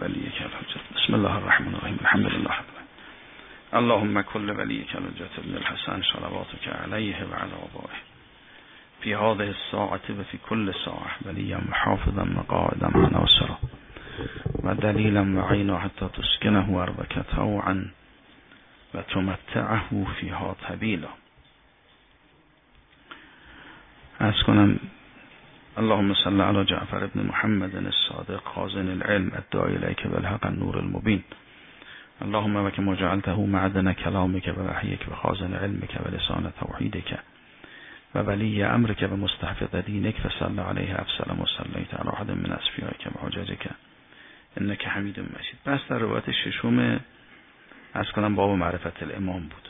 وليك الحجة. بسم الله الرحمن الرحيم. الحمد لله رب العالمين. اللهم كل وليك الحجة ابن الحسن صلواتك عليه وعلى آبائه في هذه الساعة وفي كل ساعة وليا وحافظا وقائدا وناصرا ودليلا وعينا حتى تسكنه أرضك طوعا وتمتعه فيها طويلا. أسكن اللهم صل على جعفر بن محمد الصادق خازن العلم الداعي إليك بالحق النور المبين. اللهم وكما جعلته معدن كلامك ووحيك وخازن علمك ولسان توحيدك وولي أمرك ومستحفظ دينك فصل عليه أفسلم وصليت على أحد من أصفيائك وحججك إنك حميد مجيد. بس در روایت ششم از کنم باب معرفت الامام بود.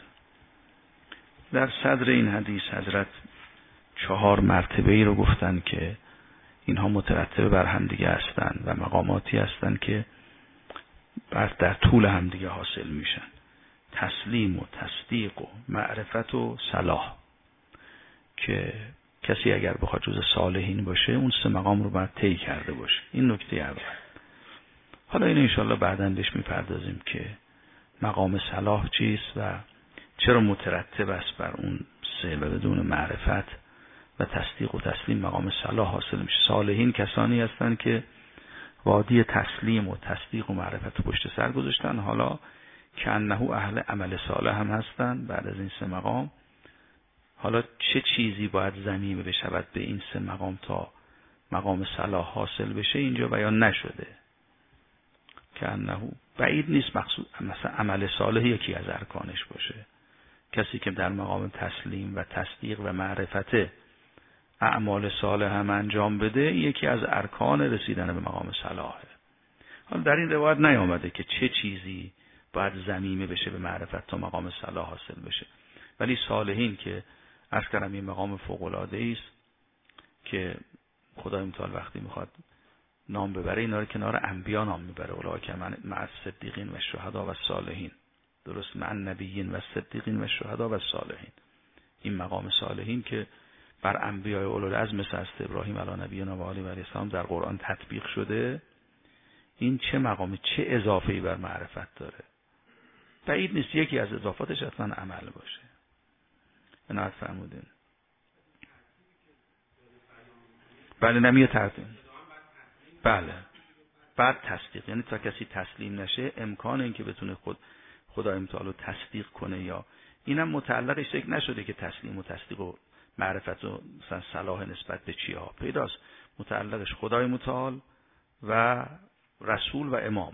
در صدر این حدیث حضرت 4 مرتبه ای رو گفتن که اینها مترتب بر همدیگه هستند و مقاماتی هستند که در طول همدیگه حاصل میشن. تسلیم و تصدیق و معرفت و صلاح، که کسی اگر بخواد جز صالحین باشه اون 3 مقام رو باید طی کرده باشه. این نکته اول. حالا این انشاءالله بعداً بهش میپردازیم که مقام صلاح چیست و چرا مترتب است بر اون 3 و بدون معرفت و تصدیق و تسلیم مقام صلاح حاصل میشه. صالحین کسانی هستند که وادی تسلیم و تصدیق و معرفت پشت سر گذاشتن، حالا که انه اهل عمل صالح هم هستند. بعد از این 3 مقام حالا چه چیزی باید ضمیمه بشود به این 3 مقام تا مقام صلاح حاصل بشه اینجا بیان نشده. که انه بعید نیست مقصود مثلا عمل صالح یکی از ارکانش باشه. کسی که در مقام تسلیم و تصدیق و معرفت اعمال صالح هم انجام بده، یکی از ارکان رسیدن به مقام صلاحه. حالا در این روایت نیامده که چه چیزی باید ضمیمه بشه به معرفت تا مقام صلاح حاصل بشه، ولی صالحین که عرض کردم این مقام فوق العاده است که خدای متعال وقتی میخواد نام ببره اینا رو کنار انبیا نام میبره. اولئک مع الصدیقین و الشهدا و الصالحین. درست، مع النبیین و الصدیقین و الشهدا و الصالحین. این مقام صالحین که بر انبیاء اولوالعزم مثل حضرت ابراهیم علی نبینا و آله و السلام در قرآن تطبیق شده، این چه مقامی، چه اضافه‌ای بر معرفت داره. بعید نیست یکی از اضافاتش حتما عمل باشه. عنایت فرمودین. بله نمیه ترتیب. بله بعد تصدیق، یعنی تا کسی تسلیم نشه امکان این که بتونه خدای متعال تصدیق کنه، یا اینم متعلقش ذکر نشده که تسلیم و تصدیق و معرفت و مثلا صلاح نسبت به چی ها پیداست. متعلقش خدای متعال و رسول و امام.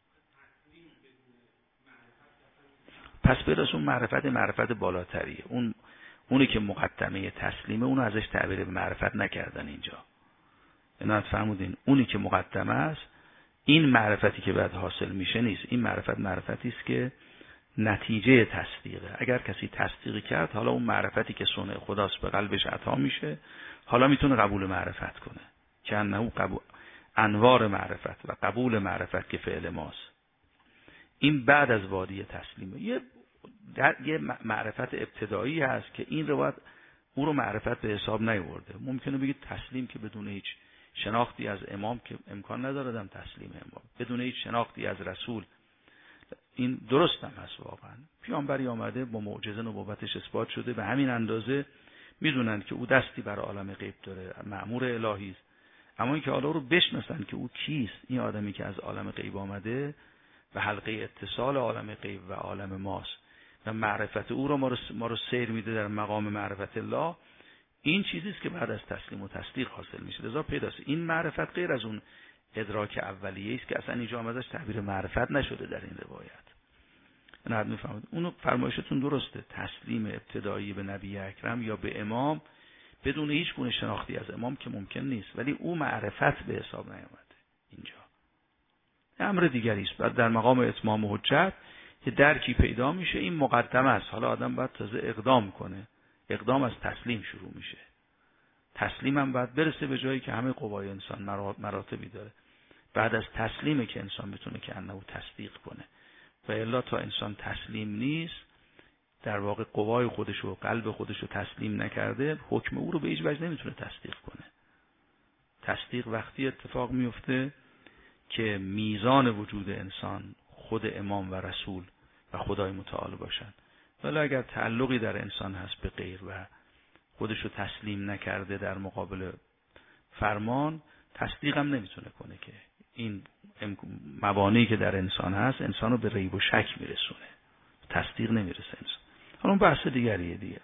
پس پیداست اون معرفت بالاتریه. اونی که مقدمه تسلیمه اونو ازش تعبیر به معرفت نکردن اینجا. عنایت فرمودین. اونی که مقدمه است، این معرفتی که بعد حاصل میشه نیست. این معرفتی است که نتیجه تصدیقه. اگر کسی تصدیق کرد، حالا اون معرفتی که صنع خداست به قلبش عطا میشه، حالا میتونه قبول معرفت کنه. که انه انوار معرفت و قبول معرفت که فعل ماست. این بعد از وادی تسلیمه. یه معرفت ابتدایی هست که این روایت او رو معرفت به حساب نیورده. ممکنه بگید تسلیم که بدون هیچ شناختی از امام که امکان نداره دم تسلیم امام، بدون هیچ شناختی از رسول، این درست هم هست واقعا. پیامبری آمده با معجزه نبوتش اثبات شده، به همین اندازه میدونن که او دستی بر عالم غیب داره، مأمور الهی است. اما اینکه حالا رو بشناسن که او کیست، این آدمی که از عالم غیب آمده و حلقه اتصال عالم غیب و عالم ماست و معرفت او رو ما رو سیر میده در مقام معرفت الله، این چیزی است که بعد از تسلیم و تصدیق حاصل میشه. لذا پیداست این معرفت غیر از اون ادراک اولیه است که اصلا اینجا هم ازش تعبیر معرفت نشده در این روایت. نه میفهمید. اونو فرمایشتون درسته. تسلیم ابتدایی به نبی اکرم یا به امام بدون هیچ گونه شناختی از امام که ممکن نیست، ولی او معرفت به حساب نیامده. اینجا امر دیگری است. بعد در مقام اتمام حجت که درکی پیدا میشه، این مقدمه است. حالا آدم باید تازه اقدام کنه. اقدام از تسلیم شروع میشه. تسلیم هم باید برسه به جایی که همه قوای انسان مراتبی داره. بعد از تسلیمه که انسان بتونه که انه تصدیق کنه. و الا تا انسان تسلیم نیست، در واقع قوای خودش و قلب خودش رو تسلیم نکرده، حکم او رو به هیچ وجه نمیتونه تصدیق کنه. تصدیق وقتی اتفاق میفته که میزان وجود انسان خود امام و رسول و خدای متعال باشن. ولی اگر تعلقی در انسان هست به غیر و خودشو تسلیم نکرده در مقابل فرمان، تصدیق هم نمیتونه کنه که این مبانی که در انسان هست انسانو به ریب و شک میرسونه، تصدیق نمیرسه انسان. حالا اون بحث دیگریه دیگه.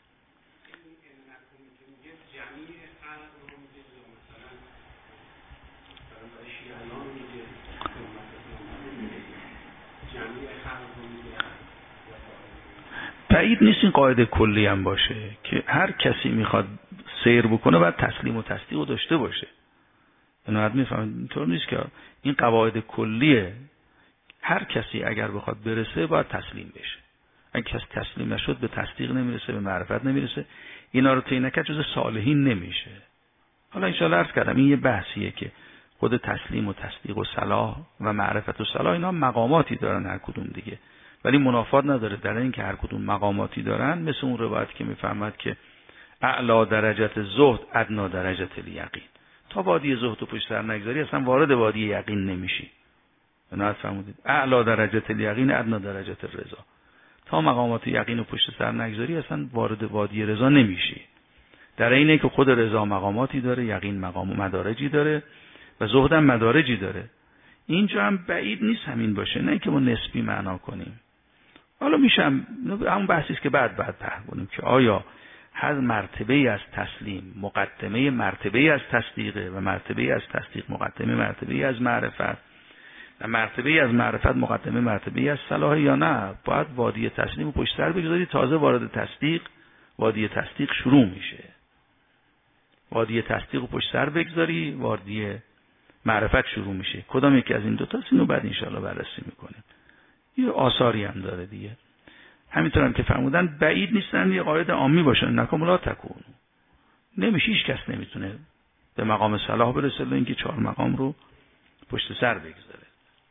بعید نیست این قاعده کلی هم باشه که هر کسی میخواد سیر بکنه باید تسلیم و تصدیق داشته باشه. اینو میفهمید؟ اینطور نیست که این قواعد کلیه، هر کسی اگر بخواد برسه باید تسلیم بشه. اگه کسی تسلیم نشد به تصدیق نمیرسه، به معرفت نمیرسه. اینا رو طی نکرد جز صالحین نمیشه. حالا ان شاءالله عرض کردم این یه بحثیه که خود تسلیم و تصدیق و صلاح و معرفت و صلاح اینا مقاماتی دارن هر کدوم دیگه، ولی منافات نداره در این که هر کدوم مقاماتی دارن. مثل اون روایت که میفهمد که اعلی درجت زهد ادنا درجت الیقین، تا وادی زهد و پشت سر نگذاری اصلا وارد وادی یقین نمیشی. نه فهمیدید؟ اعلی درجت الیقین ادنا درجت الرضا، تا مقامات یقین و پشت سر نگذاری اصلا وارد وادی رضا نمیشی. در اینه که خود رضا مقاماتی داره، یقین مقام و مدارجی داره و زهد هم مدارجی داره. اینجا هم بعید نیست همین باشه، نه که ما نسبی معنا کنیم. حالا میشه همون بحثی است که بعد پهن کنیم که آیا هر مرتبه از تسلیم مقدمه مرتبه از تصدیقه و مرتبه از تصدیق مقدمه مرتبه از معرفت و مرتبه از معرفت مقدمه مرتبه از صلاح، یا نه باید وادی تسلیم و پشت سر بگذاری تازه وارد تصدیق وادی تصدیق شروع میشه. وادی تصدیق و پشت سر بگذاری وادی معرفت شروع میشه. کدام یکی از این دو تاست اینو بعد ان شاءالله بررسی میکنیم. یه آثاری هم داره دیگه. همینطور هم که فرمودن بعید نیستن یه قاعده عامی باشن، نکم لا تکون. نمیشه، هیچ کس نمیتونه به مقام صلاح برسه الا اینکه 4 مقام رو پشت سر بگذاره.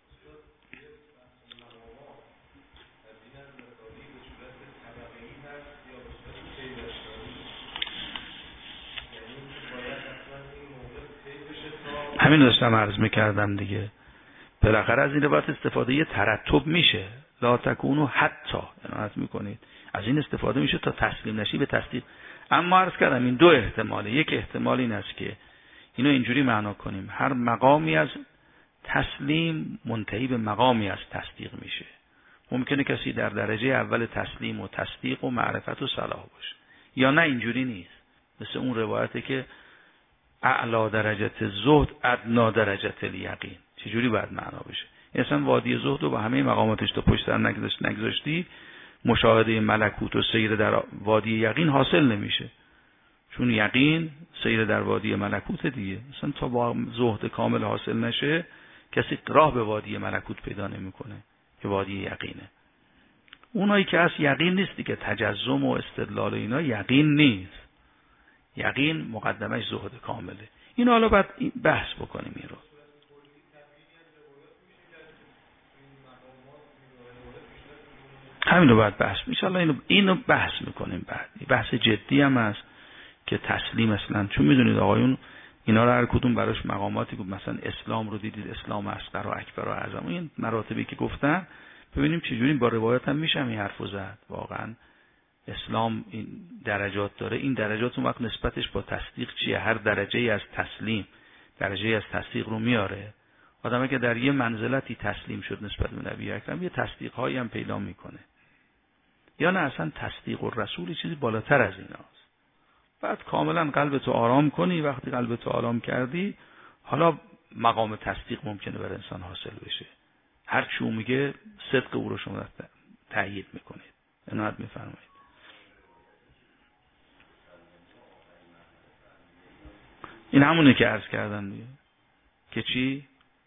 همین داشتم عرض میکردم دیگه. بالاخره از این روایت استفاده یه ترتب میشه. لا تکونو حتی عنایت میکنید از این استفاده میشه تا تسلیم نشی به تصدیق. اما عرض کردم این دو احتماله. یک احتمال این است که اینو اینجوری معنا کنیم هر مقامی از تسلیم منتهی به مقامی از تصدیق میشه. ممکنه کسی در درجه اول تسلیم و تصدیق و معرفت و صلاح باشه، یا نه اینجوری نیست. مثل اون روایته که اعلی درجت زهد ادنا درجت الیقین. چجوری باید معنا بشه؟ اصلا وادی زهد رو با همه مقاماتش تا پشت سر نگذاشتی مشاهده ملکوت و سیر در وادی یقین حاصل نمیشه، چون یقین سیر در وادی ملکوت دیگه. اصلا تا با زهد کامل حاصل نشه کسی راه به وادی ملکوت پیدا نمیکنه که وادی یقینه. اونایی که از یقین نیست دیگه، تجزم و استدلال اینا یقین نیست. یقین مقدمش زهد کامله. این حالا بعد بحث بکنیم این رو. همین رو باید بحث میشه. اینو بحث میکنیم بعد. بحث جدی هم هست که تسلیم اصلا، چون میدونید آقایون اینا رو هر کدوم براش مقاماتی بود. مثلا اسلام رو دیدید، اسلام اصغر و اکبر و اعظم، این مراتبی که گفتن ببینیم چجوری با روایت هم میشه این حرفو زد. واقعا اسلام این درجات داره، این درجات اون وقت نسبتش با تصدیق چیه؟ هر درجه از تسلیم درجه از تصدیق رو میاره. آدم که در یه منزلتی تسلیم شد نسبت به نبی اکرم یه تصدیق هایی هم پیدا میکنه، یا نه اصلا تصدیق و رسول چیزی بالاتر از ایناست. بعد کاملا قلبتو آرام کنی. وقتی قلبتو آرام کردی حالا مقام تصدیق ممکنه بر انسان حاصل بشه. هر چی او میگه صدق او رو شما تأیید میکنید. عنایت میفرمایید. این همونه که عرض کردن دیگه که چی؟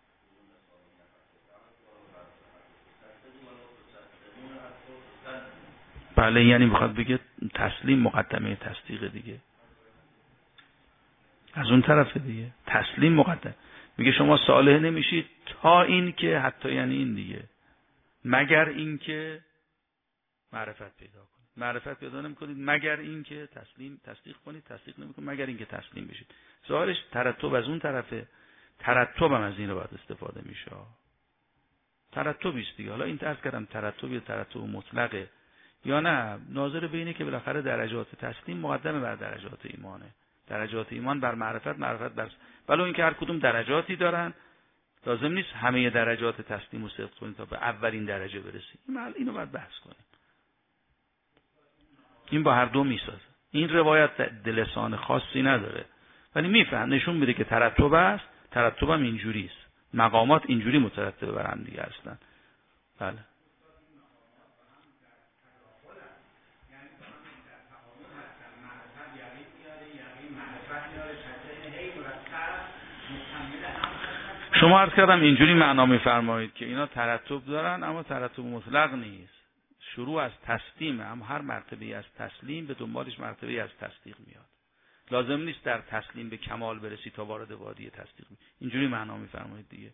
بله، یعنی بخواد بگه تسلیم مقدمه تصدیق دیگه. از اون طرف دیگه تسلیم مقدم. میگه شما صالح نمیشید تا این که حتی یعنی این دیگه، مگر این که معرفت پیدا کنید. معرفت پیدا نمیکنید مگر این که تصدیق کنید. تصدیق نمیکنید مگر این که تسلیم بشید. سوالش ترتب از اون طرفه. ترتب هم از این روایت استفاده میشه. ترتبی است دیگه. حالا این عرض کردم ترتب یا ترتب مطلقه یا نه، ناظر به اینه که بالاخره درجات تسلیم مقدمه بر درجات ایمانه. درجات ایمان بر معرفت، معرفت بر ولو اینکه هر کدوم درجاتی دارن، لازم نیست همه درجات تسلیم رو صدق کنید تا به اولین درجه برسید. اینو باید بحث کنیم. این با هر دو میسازه. این روایت دلسان خاصی نداره ولی میفهم، نشون میده که ترتب است. ترتب هم اینجوری است. مقامات اینجوری مترتب بر هم دیگه هستن. بله. شما عرض کردم اینجوری معنا میفرمایید که اینا ترتب دارن اما ترتب مطلق نیست. شروع از تسلیم، هم هر مرتبه از تسلیم به دنبالش مرتبه از تصدیق میاد. لازم نیست در تسلیم به کمال برسی تا وارد وادی تصدیق می. اینجوری معنا میفرمایید دیگه.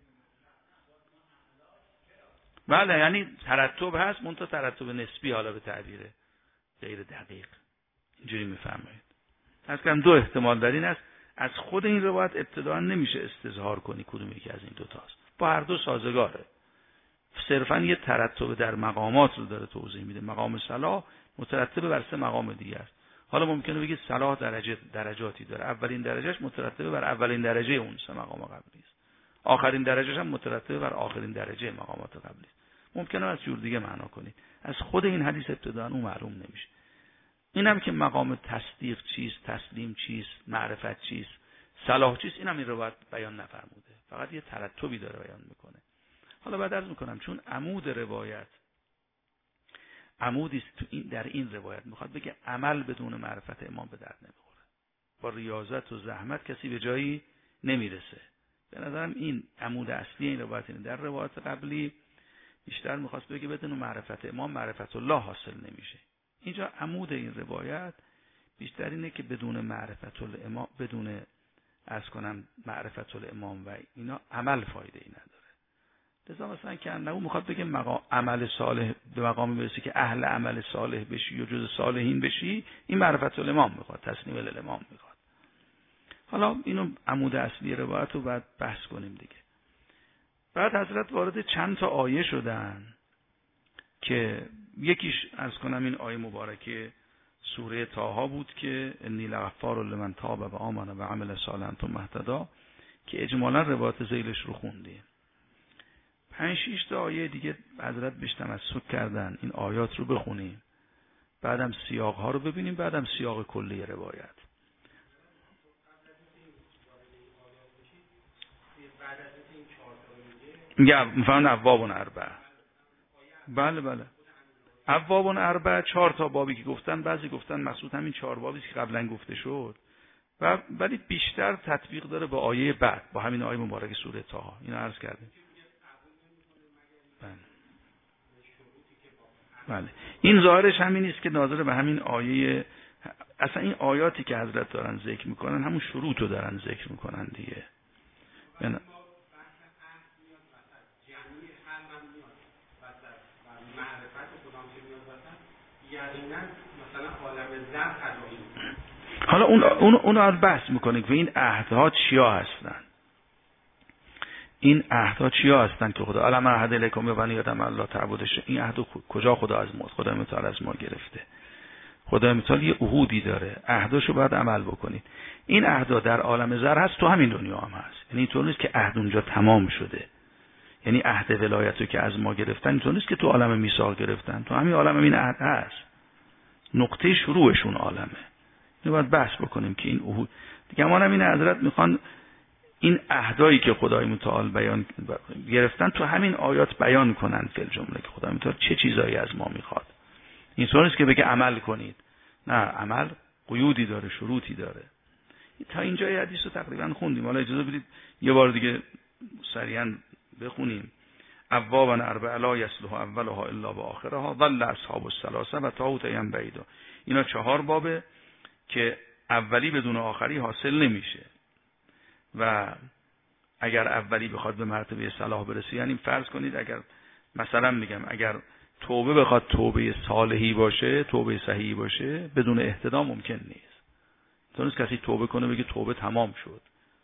بله، یعنی ترتب هست، منتها ترتب نسبی، حالا به تعبیر غیر دقیق اینجوری میفرمایید. از کم دو احتمال در این است. از خود این روایت ابتداء نمیشه استظهار کنی کدوم یکی از این دو تاست. با هر دو سازگاره. صرفا یه ترتب در مقامات رو داره توضیح میده. مقام صلاح مترتب بر 3 مقام دیگه است. حالا ممکنه بگید صلاح درجاتی داره. اولین درجهش مترتب بر اولین درجه اون 3 مقام قبلی است. آخرین درجهش هم مترتب بر آخرین درجه مقامات قبلی است. ممکنه از جور دیگه معنا کنید. از خود این حدیث ابتداء اون معلوم نمیشه. اینم که مقام تصدیق چیست، تسلیم چیست، معرفت چیست، صلاح چیست، اینم این روایت بیان نفرموده. فقط یه ترتبی داره بیان میکنه. حالا بعد عرض میکنم چون عمود روایت عمودی است در این روایت میخواد بگه عمل بدون معرفت امام به درد نمیخوره. با ریاضت و زحمت کسی به جایی نمیرسه. به نظرم این عمود اصلی این روایت اینه. در روایت قبلی بیشتر میخواست بگه بدون معرفت امام معرفت الله حاصل نمیشه. اینجا عمود این روایت بیشتر اینه که بدون معرفت الامام، بدون معرفت الامام و اینا عمل فایده ای نداره. لذا مثلا که انه میخواد بگه عمل صالح به مقامی برسی که اهل عمل صالح بشی و جز صالحین بشی، این معرفت الامام میخواد، تسلیم الامام میخواد. حالا اینو عمود اصلی روایت رو بعد بحث کنیم دیگه. بعد حضرت وارد چند تا آیه شدن که یکیش این آیه مبارکه سوره طه بود که انی لغفار لمن تاب و آمن و عمل صالحا ثم اهتدی، که اجمالا روایت ذیلش رو خوندیم. 5-6 تا آیه دیگه حضرت بهش تمسک کردن این آیات رو بخونیم، بعدم سیاق ها رو ببینیم، بعدم سیاق کلی روایت. میگم مثلا ابواب اربعه. بله ابواب اربعه 4 تا بابی که گفتن، بعضی گفتن مقصود همین 4 بابی که قبلا گفته شد و ولی بیشتر تطبیق داره با آیه بعد، با همین آیه مبارک سوره طه. اینو عرض کردیم. بله. این ظاهرش همین است که ناظر به همین آیه، اصلا این آیاتی که حضرت دارن ذکر میکنن همون شروط رو دارن ذکر میکنن دیگه. حالا اون رو بحث میکنه که این عهدها چیا هستن. این عهدها چیا هستن که خدا علم عهد الیکم بنی آدم الله تعبدش، این عهد کجا خدا متعال از ما گرفته؟ خدا متعال یه عهودی داره، عهداشو باید عمل بکنید. این عهدها در عالم زر هست، تو همین دنیا هم هست. یعنی اینطور نیست که عهد اونجا تمام شده. یعنی عهد ولایتو که از ما گرفتن اینطور نیست که تو عالم میثاق گرفتن، تو همین عالم این عهد هست. نقطه شروعشون عالمه. اینو باید بحث بکنیم که این عهود دیگه ما همین حضرت میخوان این عهدایی که خدای متعال بیان گرفتن تو همین آیات بیان کنن فی الجمله که خدای متعال چه چیزایی از ما میخواد. این طور نیست که بگه عمل کنید. نه، عمل قیودی داره، شروطی داره. تا اینجای حدیث رو تقریبا خوندیم. حالا اجازه بدید یه بار دیگه سریعا بخونیم. ابواب اربعه لا یصلح اولها الا باخرها ظل اصحاب الثلاثه و طاغوت یم بعیدا. اینا 4 بابه که اولی بدون آخری حاصل نمیشه و اگر اولی بخواد به مرتبه صلاح برسه، یعنی فرض کنید اگر مثلا میگم اگر توبه بخواد توبه صالحی باشه، توبه صحیحی باشه، بدون اهتدام ممکن نیست. تو نیست کسی توبه کنه بگه توبه تمام شد.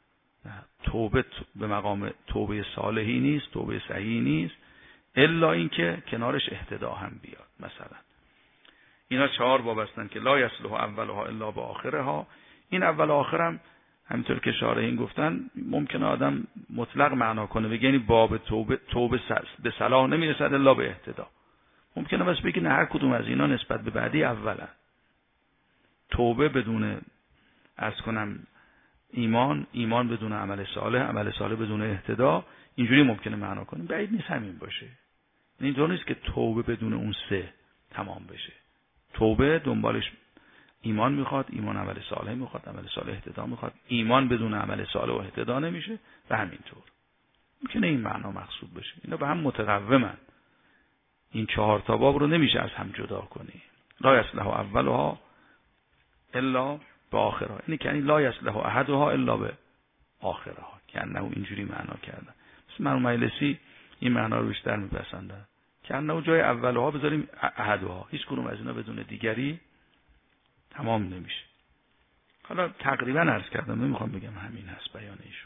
توبه به مقام توبه صالحی نیست، توبه صحیحی نیست، الا اینکه کنارش اهتدا هم بیاد. مثلا اینا 4 باب هستن که لا یصلح اولها الا بآخرها. این اول و آخر هم همینطور که شارحین گفتن ممکنه آدم مطلق معنا کنه، بگه یعنی باب توبه به صلاح نمیرسد الا به اهتدا. ممکنه بس بگه نه هر کدوم از اینا نسبت به بعدی اولا. توبه بدون عرض کنم ایمان بدون عمل صالح بدون اهتدا، اینجوری ممکنه معنا کنیم. بعید نیست همین باشه. اینطور نیست که توبه بدون اون 3 تمام بشه. توبه دنبالش ایمان میخواد، ایمان عمل صالح میخواد، عمل صالح اهتدا میخواد، ایمان بدون عمل صالح و اهتدا نمیشه و همینطور. ممکنه این معنا مقصود بشه. اینا به هم متقومن. این 4 تا باب رو نمیشه از هم جدا کنی. لا یصلح اولها الا بآخرها. اینی که لا یصلح احدها الا به آخرها. که انه اینجوری معنا کردن. مثل مرحوم مجلسی این معنا رو بیشتر میپسندن. که انه جای اولها بذاریم احدها. هیچ کدوم از اینا بدون دیگری تمام نمیشه. حالا تقریبا عرض کردم، نمیخوام بگم همین هست بیان ایشون.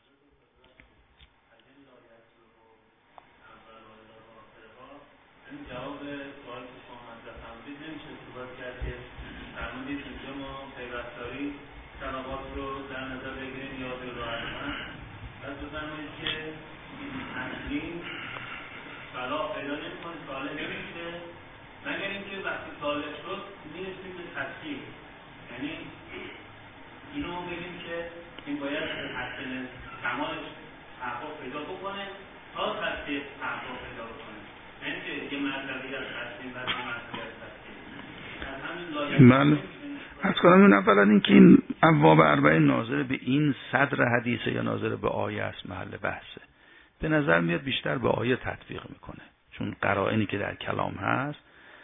این جواب سوال که شما مطرح فرمودید نمیشه صحبت کرد که فرمودید اینجا ما پیوستاری طبقات رو در نظر بگیریم یا به راحت‌تر پس بفرمایید که تسلیم صلاح پیدا نمی‌کنه، صالح نمیشه، مگر اینکه وقتی صالح شد میرسیم به تسلیم. یعنی اینو ما بگیم که این باید حسن کمالش تحقق پیدا بکنه تا تسلیم تحقق پیدا بکنه. یعنی که یه مرتبی از تسلیم بعد یه مرتبی از تسلیم. من از کنم این اولا این که این ابواب 40 ناظر به این صدر حدیثه یا ناظر به آیه است، محل بحثه. به نظر میاد بیشتر به آیه تطبیق میکنه، چون قرائنی که در کلام هست.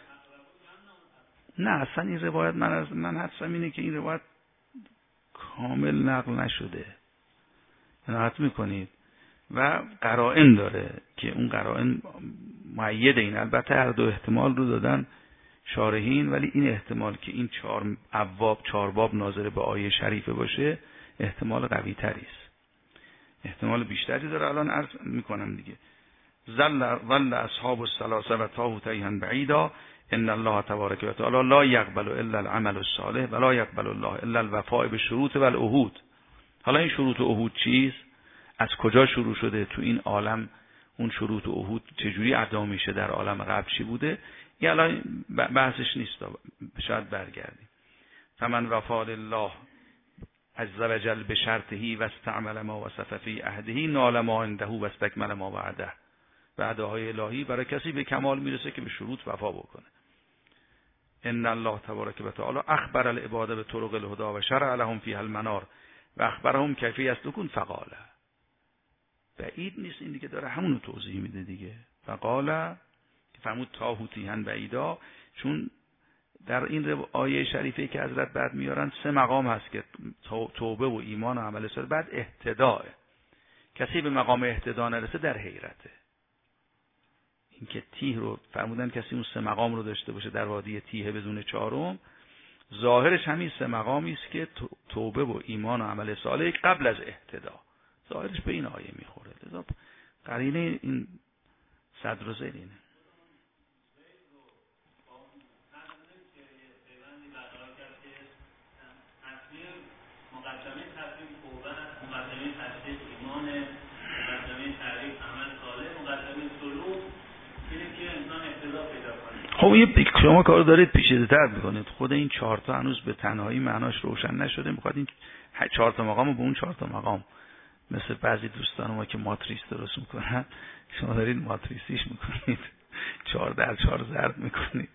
نه اصلا این روایت من حدسم اینه که این روایت کامل نقل نشده، نقل میکنید و قرائن داره که اون قرائن مؤید این. البته هر دو احتمال رو دادن شارحین، ولی این احتمال که این 4 باب ناظر به آیه شریفه باشه احتمال قوی تری است، احتمال بیشتری داره. الان عرض میکنم دیگه. ظل اصحاب الثلاثه و طاغوتیها بعیدا ان الله تبارک و تعالی لا یقبل الا العمل الصالح و لا یقبل الله الا الوفاء بالشروط والعهود. حالا این شروط و عهود چیست؟ از کجا شروع شده؟ تو این عالم اون شروط و عهود چجوری ادا میشه؟ در عالم قبل چی بوده؟ این الان بحثش نیست، شاید برگردیم. فمن وفا لله عز وجل بشرطه و استعمل ما وصف فی عهده نال ما عنده و استکمل ما وعده. وعده‌های الهی برای کسی به کمال میرسه که به شروط وفا بکنه. ان الله تبارک و تعالی اخبر العباد به طرق الهدى و شرع لهم فیها المنار و اخبرهم کیف یسلکون فقال. بعید نیست این دیگه، داره همونو توضیح میده دیگه. فقال که فرمود طاغوتیها بعیدا، چون در این آیه شریفه که حضرت بعد میارن 3 مقام هست که توبه و ایمان و عمل صالح، بعد اهتداء. کسی به مقام اهتدا نرسه در حیرته. این که تیه رو فرمودن کسی اون 3 مقام رو داشته باشه در وادی تیه بدون 4م، ظاهرش همین 3 مقامی است که توبه و ایمان و عمل صالح قبل از اهتدا، ظاهرش به این آیه میخوره. لذا قرینه این صدر و ذیل اینه. مقدمه تصمیم توبه است، مقدمه تصدیق ایمان، مقدمه تعریف عمل صالح، مقدمه سلوک اینه که انسان اهتدا پیدا کنه. خب شما کار دارید پیچیده‌تر میکنید. خود این 4 تا هنوز به تنهایی معناش روشن نشده. میخواد این 4 تا مقام رو به اون 4 تا مقام، مثل بعضی دوستان ما که ماتریس درست میکنن، شما دارید ماتریسیش میکنید، 4 در 4 ضرب میکنید.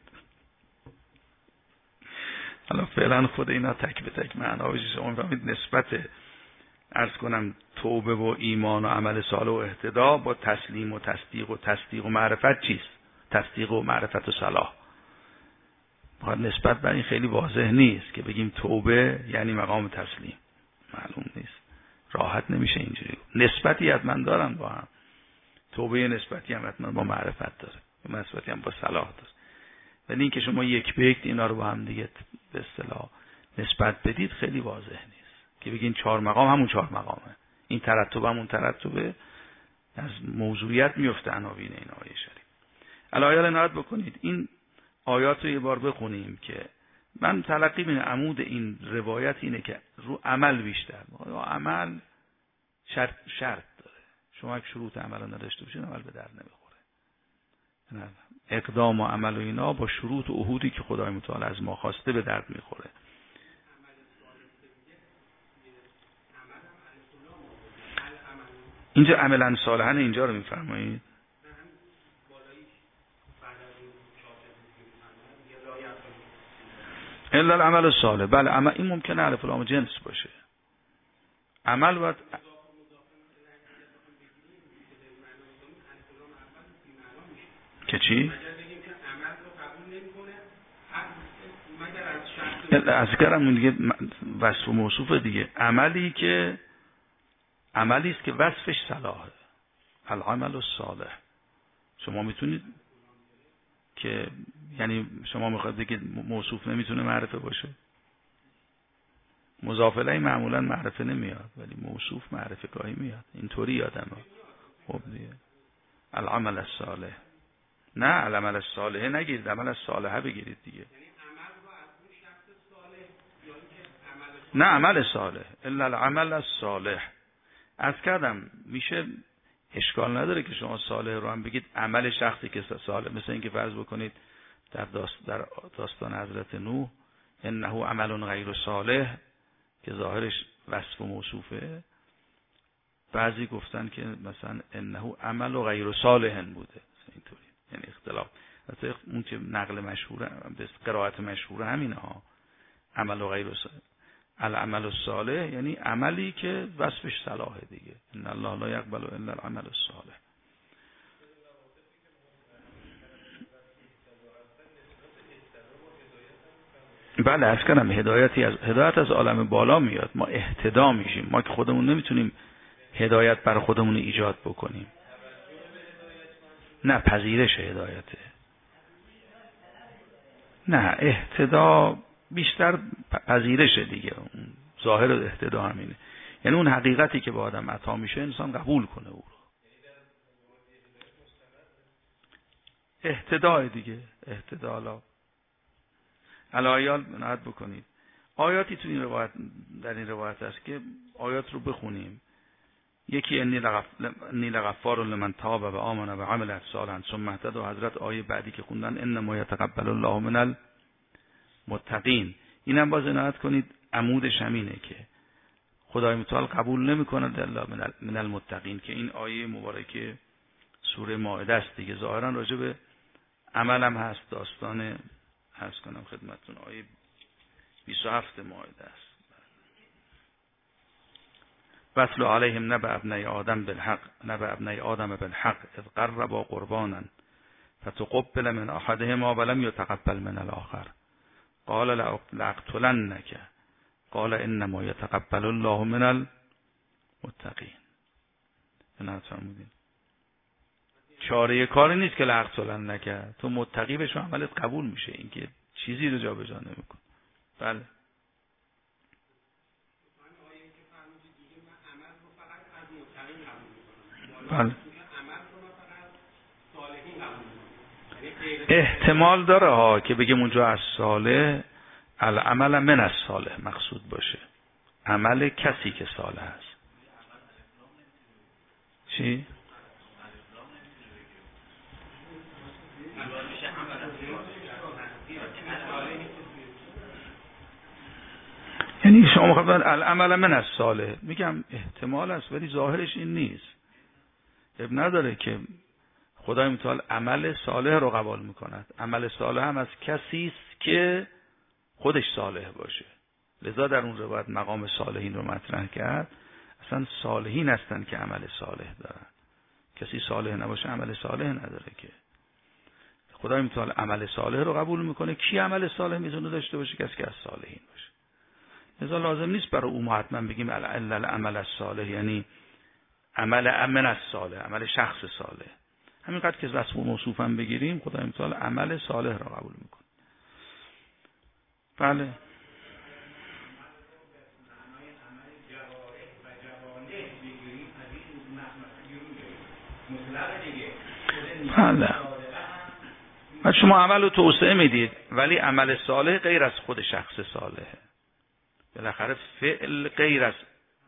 حالا فعلا خود اینا تک به تک معنا بشه. شما میفهمید نسبت عرض کنم توبه و ایمان و عمل صالح و اهتدا با تسلیم و تصدیق و معرفت چیست؟ تصدیق و معرفت و صلاح. نسبت بر این خیلی واضح نیست که بگیم توبه یعنی مقام تسلیم، معلوم نیست، راحت نمیشه اینجوری. نسبتی حتما دارن با هم، توبه نسبتی هم حتما با معرفت داره، نسبتی هم با صلاح داره. ولی این که شما یک به یک اینا رو با هم دیگه به اصطلاح نسبت بدید خیلی واضح نیست که بگین 4 مقام همون 4 مقامه. این ترتب همون ترتبه، از موضوعیت میفته عناوین این آیه شریف. الایه عنایت بکنید، این آیات رو یه بار بخونیم که من تلقی من عمود این روایت اینه که رو عمل بیشتر، عمل شرط داره، شما یک شروط عمل نداشته باشید عمل به درد نمیخوره. اقدام و عمل و اینا با شروط و عهودی که خدای متعال از ما خواسته به درد میخوره. اینجا عملا صالحا اینجا رو میفرمایید؟ الا العمل الصالح. بله این ممکنه الف لام جنس باشه. عمل باید که چی؟ از کردم دیگه وصف و موصوف دیگه. عملی است که وصفش صلاحه. العمل الصالح. شما میتونید که یعنی شما میخواید بگید موصوف نمیتونه معرفه باشه؟ مضاف الیه معمولا معرفه نمیاد ولی موصوف معرفه گاهی میاد. اینطوری یادمه. خب دیگه العمل الصالح. نه العمل الصالح نگیرید، عمل الصالحه بگیرید دیگه. نه عمل صالح الا العمل الصالح. از کردم میشه اشکال نداره که شما صالح رو هم بگید عمل شخصی که صالح، مثل اینکه فرض بکنید در داستان حضرت نوح انه عمل غیر صالح که ظاهرش وصف و موصوفه، بعضی گفتن که مثلا انه عمل غیر صالح بوده اینطوری، یعنی اختلاف. مثلا اون که نقل مشهوره به قرائت مشهوره همینه ها، عمل غیر صالح. العمل الصالح یعنی عملی که وصفش صلاحه دیگه. ان الله لا یقبل الا العمل الصالح. بله از کنم هدایت از عالم بالا میاد، ما اهتدا میشیم، ما که خودمون نمیتونیم هدایت بر خودمون ایجاد بکنیم. نه پذیرش هدایته، نه اهتدا بیشتر پذیرشه دیگه. ظاهر اهتدا همینه، یعنی اون حقیقتی که به آدم عطا میشه انسان قبول کنه او رو. اهتدای دیگه، اهتدالا الایال نهاد بکنید. آیاتی تو این روایت، در این روایت هست که آیات رو بخونیم. یکی انی لغفار لمن تاب و آمن و عمل صالحا ثم اهتدى، و حضرت آیه بعدی که خوندن انما یتقبل الله من المتقین. اینم باز عنایت کنید عمودش همینه که خدای متعال قبول نمیکنه الا من المتقین، که این آیه مبارکه سوره مائده است دیگه. ظاهرا راجع به عمل هم هست. داستان عرض کنم خدمتتون آیه 27 مائده است. وَاتْلُ عَلَيْهِمْ نَبَأَ ابْنَيْ آدم بالحق اذ قربا قربانا فتقبل من احدهما ولم يتقبل من الاخر قال لأقتلنك قال انما يتقبل الله من المتقین. عنایت فرمودین چاره کاری نیست که لأقتلنک، تو متقی بشو عملت قبول میشه، اینکه چیزی رو جا به جا نمیکن. بله بله احتمال داره ها که بگیم اونجا از صالح العمل من از صالح مقصود باشه، عمل کسی که صالح است. چی؟ یعنی شما مخاطبان العمل من از صالح، میگم احتمال است ولی ظاهرش این نیست. اب نداره که خدای متعال عمل صالح رو قبول میکند. عمل صالح هم از کسی است که خودش صالح باشه. لذا در اون روایت مقام صالحین رو مطرح کرد. اصلا صالحین هستن که عمل صالح دارن. کسی صالح نباشه عمل صالح نداره که. خدای متعال عمل صالح رو قبول میکنه. کی عمل صالح میتونه داشته باشه؟ کسی که از صالحین باشه. لذا لازم نیست برای اون حتما بگیم الا العمل الصالح، یعنی عمل من الصالح، عمل شخص صالح. همینقدر که وصف و موصوف هم بگیریم خدای متعال عمل صالح را قبول میکنه. بله بله. و شما عمل رو توسعه میدید، ولی عمل صالح غیر از خود شخص صالحه. بالاخره فعل غیر از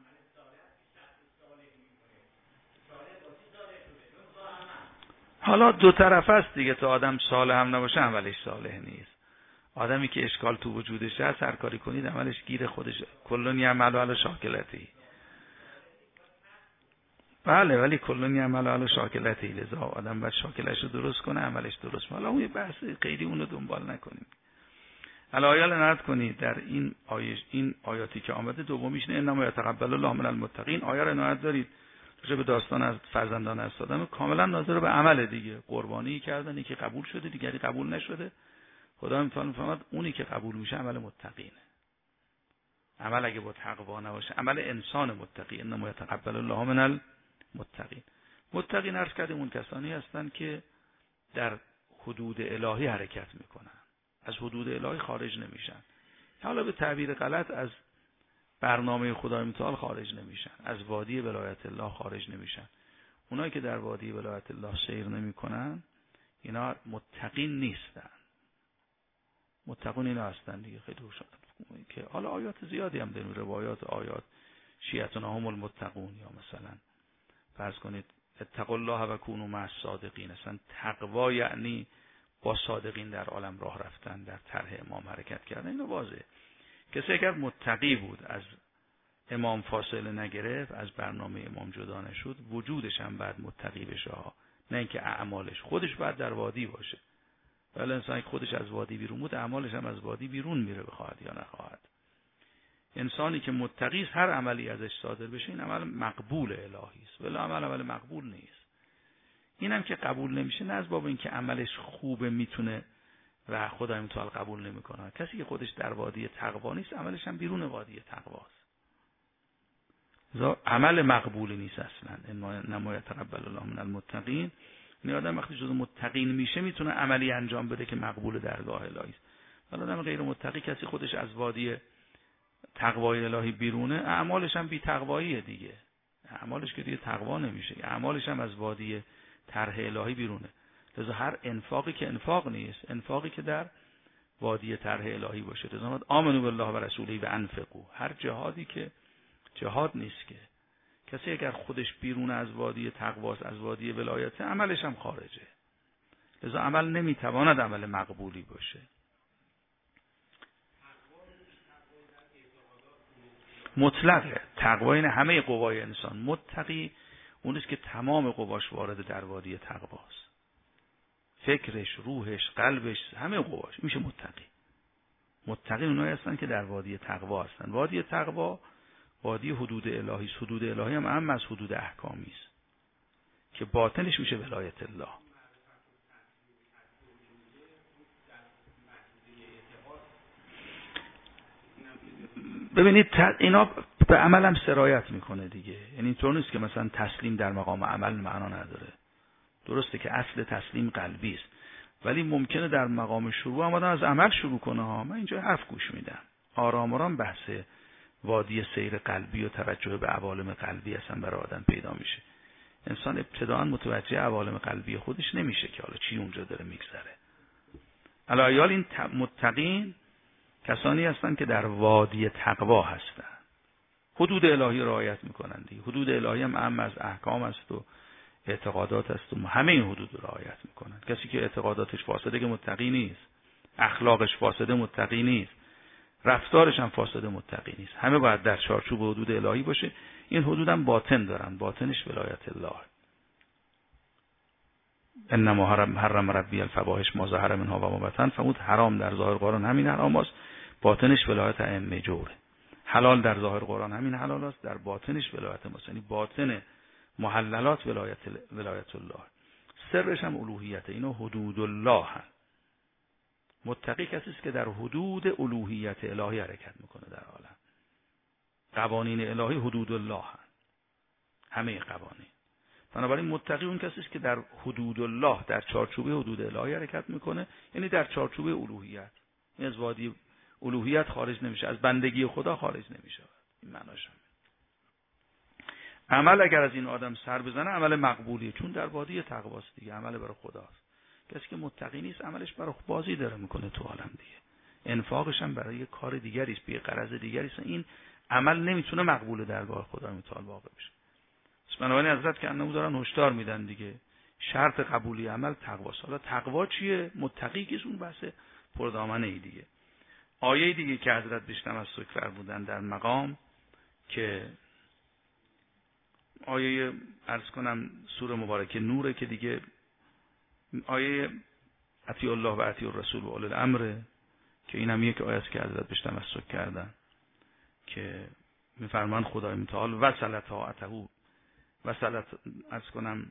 حالا دو طرف است دیگه. تا آدم صالح هم نباشه عملش صالح نیست. آدمی که اشکال تو وجودش هست هر کاری کنید عملش گیر خودش. کلون یعمل علی شاکلتی. بله، ولی کلون یعمل علی شاکلتی. لذا آدم باید شاکلش رو درست کنه، عملش درست. حالا اون بحث خیلی اون رو دنبال نکنیم. الایال نرد کنید در این آیاتی که آمده، دومیش نه انما یتقبل الله من المتقین. آیه رو نرد دارید راجع به داستان از فرزندان اسدام، کاملا ناظر به عمل دیگه. قربانی کردن، یکی قبول شده دیگری قبول نشده. خدا میفرماد اونی که قبول میشه عمل متقینه. عمل اگه با تقوا نباشه عمل انسان متقی. انما یتقبل الله من المتقین. متقین عرض کردیم اون کسانی هستند که در حدود الهی حرکت میکنن، از حدود الهی خارج نمیشن. حالا به تعبیر غلط از برنامه خدای متعال خارج نمیشن، از وادی ولایت الله خارج نمیشن. اونایی که در وادی ولایت الله سیر نمیکنن اینا متقین نیستن. متقین اینا هستن دیگه. خیلی روشن که حالا آیات زیادی هم در روایات آیات شیعتنا هم المتقون، یا مثلا فرض کنید اتقوا الله و کونوا مع الصادقین. اصلا تقوا یعنی با صادقین در عالم راه رفتن، در طرح امام حرکت کردن. اینو واضحه. کسی اگر متقی بود، از امام فاصله نگرفت، از برنامه امام جدا نشد، وجودش هم بعد متقی بشه، نه اینکه اعمالش. خودش بعد در وادی باشه، ولی انسان خودش از وادی بیرون بود، اعمالش هم از وادی بیرون میره، بخواهد یا نخواهد. انسانی که متقی است هر عملی ازش صادر بشه این عمل مقبول الهی است، ولی عمل مقبول نیست. اینم که قبول نمیشه نه از باب اینکه عملش خوبه میتونه و خدای متعال قبول نمیکنه. کسی که خودش در وادی تقوا نیست عملش هم بیرون وادی تقواست. عمل مقبول نیست اصلا. انما یتقبل الله من المتقین. این آدم وقتی جزو متقین میشه میتونه عملی انجام بده که مقبول درگاه الهی است. ولی آدم غیر متقی، کسی خودش از وادی تقوای الهی بیرونه، اعمالش هم بی تقواییه دیگه. اعمالش که دیگه تقوا نمیشه، اعمالش هم از وادی طرح الهی بیرونه. لذا هر انفاقی که انفاق نیست، انفاقی که در وادی طرح الهی باشه. لذا آمنو بالله و رسوله و انفقوا. هر جهادی که جهاد نیست که کسی اگر خودش بیرون از وادی تقواست، از وادی ولایت، عملش هم خارجه. لذا عمل نمیتواند عمل مقبولی باشه. مطلقه. تقوا این همه قوای انسان. متقی اونیست که تمام قواش وارد در وادی تقواست. فکرش، روحش، قلبش، همه قواش میشه متقی. متقی اونایی هستن که در وادی تقوا هستن. وادی تقوا وادی حدود الهی. حدود الهی هم اهم از حدود احکامی است که باطنش میشه ولایت الله. ببینید اینا به عمل هم سرایت میکنه دیگه. یعنی اینطور نیست که مثلا تسلیم در مقام عمل معنا نداره. درسته که اصل تسلیم قلبی است، ولی ممکنه در مقام شروع هم آدم از عمل شروع کنه ها. من اینجا حرف گوش میدم. آرام آرام بحث وادی سیر قلبی و توجه به عوالم قلبی اصلا برای آدم پیدا میشه. انسان ابتداء متوجه عوالم قلبی خودش نمیشه که حالا چی اونجا داره میگذره. الایال این متقین کسانی هستند که در وادی تقوا هستند. حدود الهی رعایت میکنند. حدود الهی هم اهم از احکام است و اعتقادات است و همه این حدود رو رعایت میکنند. کسی که اعتقاداتش فاسده که متقی نیست، اخلاقش فاسده متقی نیست، رفتارش هم فاسده متقی نیست. همه باید در چارچوب حدود الهی باشه. این حدود هم باطن دارن. باطنش ولایت الله. انما حرم ربی الفواحش ما ظهر منها و ما بطن. فرمود حرام در ظاهر قرآن همین حرام است، باطنش ولایت ائمه جوره. حلال در ظاهر قرآن همین حلال است، در باطنش ولایت ما. یعنی باطن محللات ولایت الله. سرش هم الوهیت. اینا حدود الله هست. متقی کسی است که در حدود الوهیت الهی حرکت میکنه در عالم. قوانین الهی حدود الله هست. همه قوانین. بنابراین متقی اون کسی است که در حدود الله، در چارچوب حدود الهی حرکت میکنه، یعنی در چارچوب الوهیت. این از وادی الوهیت خارج نمیشه، از بندگی خدا خارج نمیشه. این معناش. عمل اگر از این آدم سر بزنه عمل مقبولیه، چون در وادی تقواست دیگه، عمل برای خداست. کسی که متقی نیست عملش برای بازی داره میکنه تو عالم دیگه، انفاقش هم برای کار دیگری است، به غرض دیگری است. این عمل نمیتونه مقبول درگاه خدای متعال واقع بشه. بنابراین حضرت که انمو دارن هشدار میدن دیگه، شرط قبولی عمل تقواست. حالا تقوا چیه؟ متقی که اون بحث پردامنه ای دیگه. آیه دیگه که حضرت بهش تمسک فرمودن در مقام، که آیه عرض کنم سوره مبارکه نوره، که دیگه آیه اطیع الله و اطیع الرسول و اولی الامر، که این هم یک آیه است که حضرت بهش تمسک کردن، که میفرمان خدای متعال وصل طاعته، وصلت عرض کنم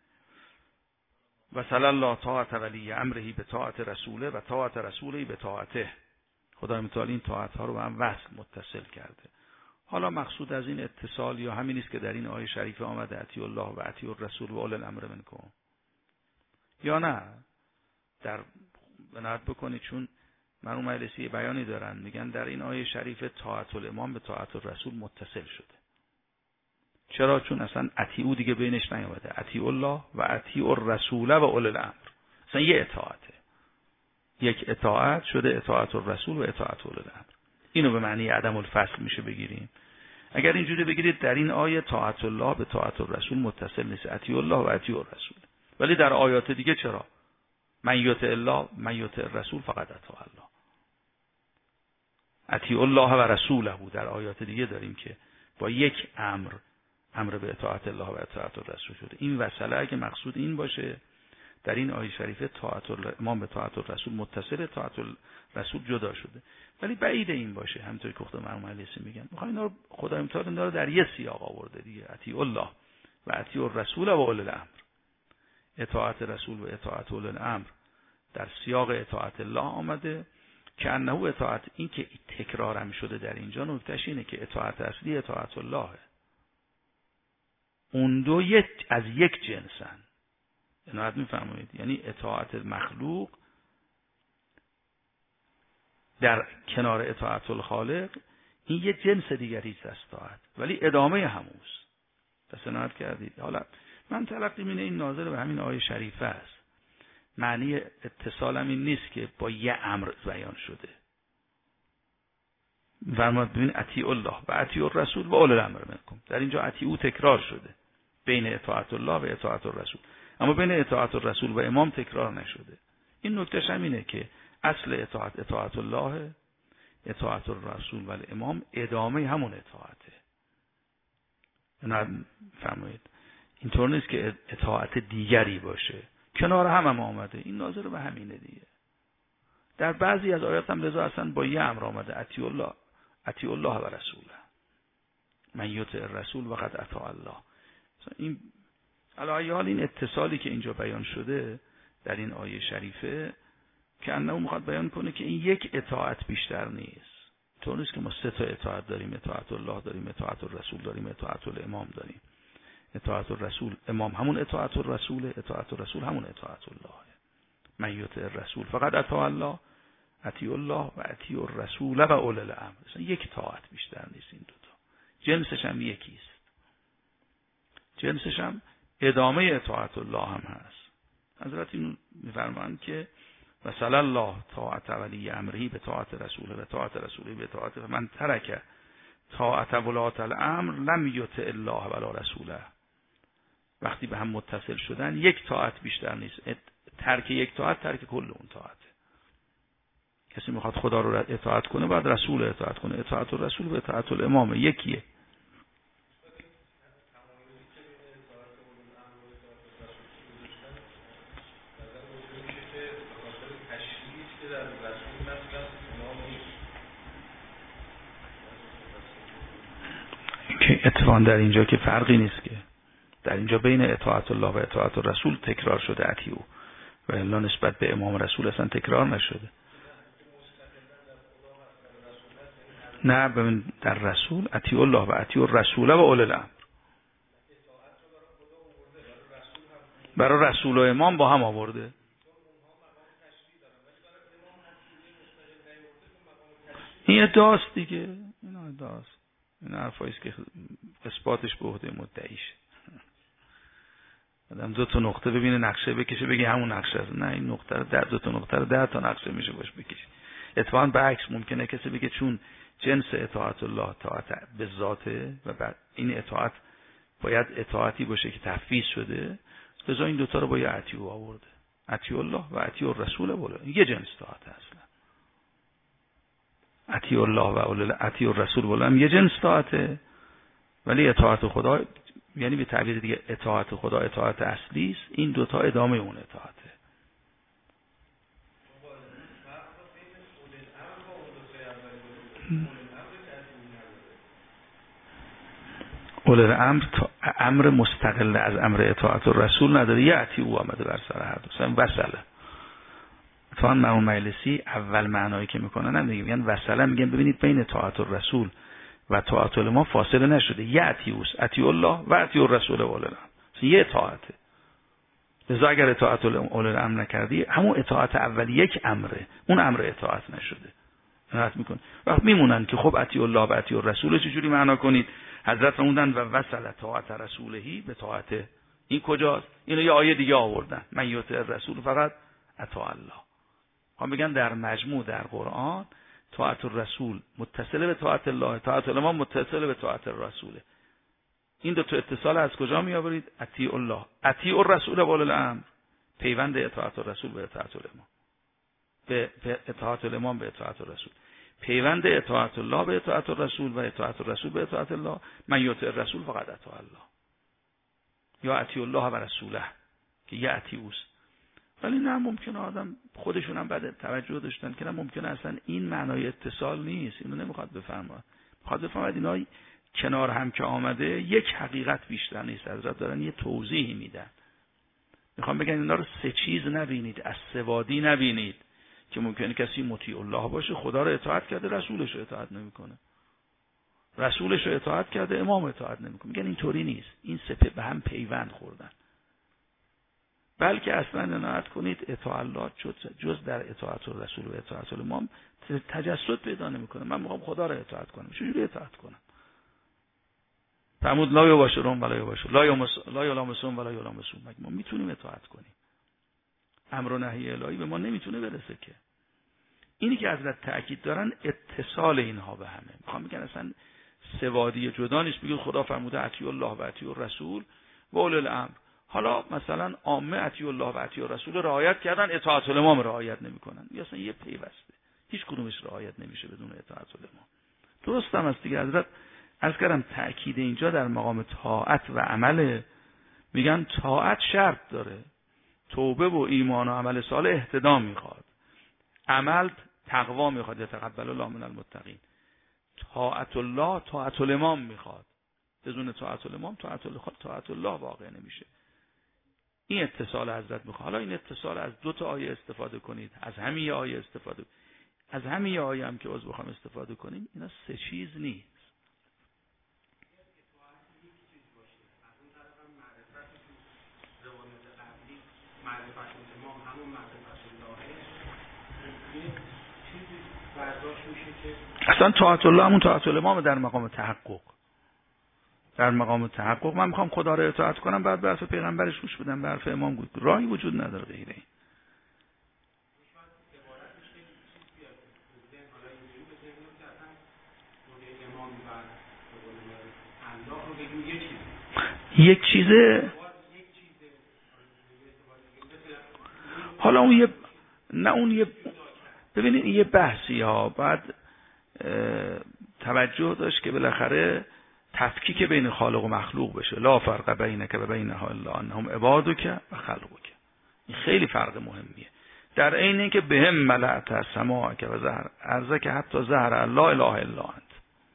وصل الله طاعت ولی امره به طاعت رسوله و طاعت رسوله به طاعته. خدای متعال این طاعت ها رو به هم وصل متصل کرده. حالا مقصود از این اتصال یا همین است که در این آیه شریفه آمده اطیع الله و اطیع الرسول و اولی الامر منکم، یا نه در بنات بکنید؟ چون مرحوم مجلسی بیانی دارن، میگن در این آیه شریفه طاعت الامام به طاعت الرسول متصل شده. چرا؟ چون اصلا اطیعو دیگه بینش نیامده، اطیع الله و اطیع الرسول و اولی الامر، اصلا یه اطاعته، یک اطاعت شده اطاعت الرسول و اطاعت اولی الامر. اینو به معنی عدم الفصل میشه بگیریم. اگر اینجوری بگیرید در این آیه طاعت الله به طاعت الرسول متصل نیست، اطیع الله و اطیع الرسول. ولی در آیات دیگه چرا؟ من یطع الله من یطع الرسول فقط اطاع الله، اطیع الله و رسوله. در آیات دیگه داریم که با یک امر به اطاعت الله و اطاعت الرسول شده. این وصله اگه مقصود این باشه، در این آیه شریفه طاعت الامام به طاعت الرسول متصل، طاعت الرسول جدا شده. ولی بعید این باشه، همونطوری که خود مرحوم علیسی میگن، میخوام اینا رو خدای متعال اینا رو در یه سیاق آورده دیگه، اطیع الله و اطیع الرسول و اولی الامر. اطاعت رسول و اطاعت اولی الامر در سیاق اطاعت الله آمده، که انه اطاعت، این که تکرارم شده در اینجا نکتهش اینه که اطاعت اصلی اطاعت اللهه، اون دو از یک جنسن. عنایت میفرمایید؟ یعنی اطاعت مخلوق در کنار اطاعت الخالق، این یه جنس دیگری است طاعت، ولی ادامه هموست. پس عنایت کردید. حالا من تلقی اینه این ناظر به همین آیه شریفه است. معنی اتصالم این نیست که با یه امر بیان شده. فرمود ببین اطیع الله و اطیع الرسول و اولی الامر منکم. در اینجا اطیعو تکرار شده بین اطاعت الله و اطاعت الرسول، اما بین اطاعت الرسول و امام تکرار نشده. این نکتهش هم اینه که اصل اطاعت الله، اطاعت الرسول و امام ادامه همون اطاعته. نه فرمایید اینطور نیست که اطاعت دیگری باشه، کنار هم آمده. این ناظر به همینه دیگه. در بعضی از آیات هم لذا اصلا با یه امر آمده، اطیع الله و رسوله، من یطع الرسول و قد اطاع الله. این علی حال این اتصالی که اینجا بیان شده در این آیه شریفه، که انه میخواد بیان کنه که این یک اطاعت بیشتر نیست. طور نیست که ما سه تا اطاعت داریم، اطاعت الله داریم، اطاعت الرسول داریم، اطاعت الامام داریم. اطاعت الرسول امام همون اطاعت الرسول، اطاعت الرسول همون اطاعت الله. من یطع الرسول فقط اطاع الله، اطیع الله و اطیع الرسول و اولی الامر. یک طاعت بیشتر نیست این دو تا. جنسش هم یکیست. جنسش هم ادامه اطاعت الله هم هست. حضرت اینو میفرمایند که وصل الله طاعت ولی امره به طاعت رسوله و طاعت رسوله به طاعت من ترک طاعت ولات الامر لم یطع الله ولا رسوله. وقتی به هم متصل شدن یک طاعت بیشتر نیست. ترک یک طاعت ترک کل اون طاعته. کسی میخواد خدا رو اطاعت کنه باید رسول اطاعت کنه. اطاعت الرسول و اطاعت الامام یکیه. که اتفاقا در اینجا که فرقی نیست، که در اینجا بین اطاعت الله و اطاعت الرسول تکرار شده اطیعو، و الا نسبت به امام رسول اصلا تکرار نشده. نه ببین در رسول اطیع الله و اطیع الرسول و اولی الامر، برای رسول و امام با هم آورده. این ادعاست دیگه، این ادعاست. این حرفایی است که اثباتش به عهده مدعیشه. آدم دو تا نقطه ببینه نقشه بکشه بگه همون نقشه است. نه، این نقطه رو دو تا نقطه رو 10 تا نقشه میشه باش بکشه. اتفاقا برعکس ممکنه کسی بگه چون جنس اطاعت الله اطاعت به ذاته و بعد این اطاعت باید اطاعتی باشه که تفویض شده، لذا این دوتا رو با یه اطیع آورده، اطیع الله و اطیع الرسول بالا، یه جنس اطاعت اصلا. اطیع الله و اطیع الرسول بالا هم یه جنس اطاعته، ولی اطاعت خدا یعنی به تعبیر دیگه اطاعت خدا اطاعت اصلی است، این دوتا ادامه اون اطاعته. اول الامر امر مستقل از امر اطاعت الرسول نداره، یه اطیع او آمده بر سر هر دو. مثلا وصله اتفاقا امام مجلسی اول معنایی که میکنن میگن وصله، میگن ببینید بین اطاعت الرسول و اطاعت ما فاصله نشده، یه اطیع اوست، اطیع الله و اطیع الرسول و اول الامر، یه اطاعته. لذا اگر اطاعت اول الامر نکردی همون اطاعت اول یک امره، اون امر اطاعت نشده. اطاعت میکن وقت میمونن که خب اطیع الله و اطیع الرسول چجوری معنا کنید؟ حضرت فرمودن و وصل طاعت رسولهی به طاعت. این کجاست؟ اینو یه آیه دیگه آوردن، من یطع الرسول فقط اطاع الله. هم میگن در مجموع در قرآن طاعت الرسول متصل به طاعت الله، طاعت الله متصل به طاعت الرسول. این دو تا اتصال از کجا می آورید؟ اطیع الله اطیع الرسول و اولي الامر، پیوند اطاعت الرسول به اطاعت الامام، به اطاعت الامام به اطاعت الرسول، پیوند اطاعت الله به اطاعت الرسول و اطاعت الرسول به اطاعت الله. من یطع الرسول فقط اطاع الله، یا اطیع الله و رسوله که یه اطیع اوست. ولی نه، ممکنه آدم خودشون هم بعد توجه داشتن که نه، ممکنه اصلا این معنای اتصال نیست، اینو نمیخواد بفهمه. میخواد بفهمه اینا کنار هم که آمده یک حقیقت بیشتر نیست. حضرت دارن یه توضیحی میدن، میخوام بگن اینا رو سه چیز نبینید، از سوادی نبینید که ممکنه کسی مطیع الله باشه، خدا رو اطاعت کرده رسولش رو اطاعت نمیکنه، رسولش رو اطاعت کرده امام اطاعت نمیکنه. میگن اینطوری نیست، این سه به هم پیوند خوردن. بلکه اصلا عنایت کنید اطاعت الله جز در اطاعت الرسول و اطاعت الامام تجسد پیدا نمیکنه. من میخوام خدا رو اطاعت کنم، چجوری اطاعت کنم؟ فرمود لا یباشرون ولا یباشر لا یلامسون ولا یلامسون. ما میتونیم اطاعت کنیم، امر و نهی الهی به ما نمیتونه برسه که. اینی که حضرت تأکید دارن اتصال اینها به همه. میخوام بگن اصلا سوادی جدا نیست. بگید خدا فرموده اطیع الله و اطیع الرسول و اولي الامر، حالا مثلا عامه اطیع الله و اطیع الرسول رعایت کردن، اطاعت الامام رعایت نمیکنن. یا اصلا یه پیوسته، هیچ کدومش رعایت نمیشه بدون اطاعت الامام. درست هم است دیگه. حضرت عرض کردم تأکید اینجا در مقام طاعت و عمل. میگن طاعت شرط داره، توبه و ایمان و عمل صالح اهتدام میخواد، عمل تقوا میخواد، یتقبل الله من المتقین. طاعت الله طاعت الامام میخواد، بدون طاعت الامام طاعت الله واقع نمیشه. این اتصال حضرت میخواد. حالا این اتصال از دو تا آیه استفاده کنید، از همین آیه استفاده، از همین آیه هم که باز بخوام استفاده کنیم، اینا سه چیز نیست. اصلا طاعت الله همون طاعت الامام در مقام تحقق. در مقام تحقق من میخوام خدا رو اطاعت کنم، بعد به حرف پیغمبرش گوش بدم، به حرف امام گوش بدم. راهی وجود نداره غیر این. یک چیزه، حالا اون یه نه اون یه ببینید یه بحثی ها بعد توجه داشت که بالاخره تفکیک بین خالق و مخلوق بشه. لا فرق بینک و بینها الا انهم عبادک و خلقک. این خیلی فرق مهمیه. در عین اینکه بهم ملأت السماء و ظهر ارضک حتی ظهر لا اله الا انت.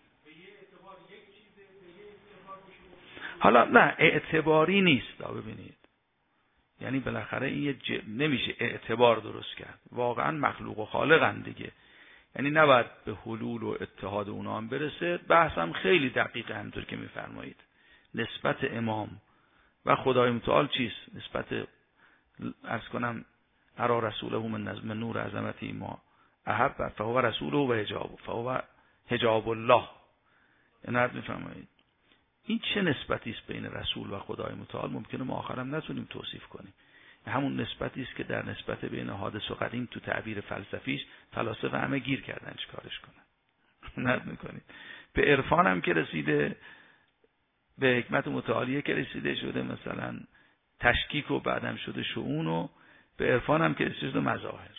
حالا نه اعتباری نیست. ببینید یعنی بالاخره این نمیشه اعتبار درست کرد. واقعا مخلوق و خالقن دیگه، یعنی نباید به حلول و اتحاد اونا هم برسه. بحثم خیلی دقیقه همونطور که میفرمایید. نسبت امام و خدای متعال چیست؟ نسبت عرض کنم ارا رسوله من نور عظمتی ما احب فهو رسوله و حجاب فهو حجاب الله. عنایت می‌فرمایید. این چه نسبتی است بین رسول و خدای متعال؟ ممکنه ما آخرام نتونیم توصیف کنیم. همون نسبتی است که در نسبت بین حادث و قدیم تو تعبیر فلسفیش فلاسفه همه گیر کردن چیکارش کنن. عنایت می‌کنید. به عرفان هم که رسیده، به حکمت متعالیه که رسیده شده، مثلا تشکیک و بعدم شده شؤون، و به عرفان هم که رسیده شده مظاهر.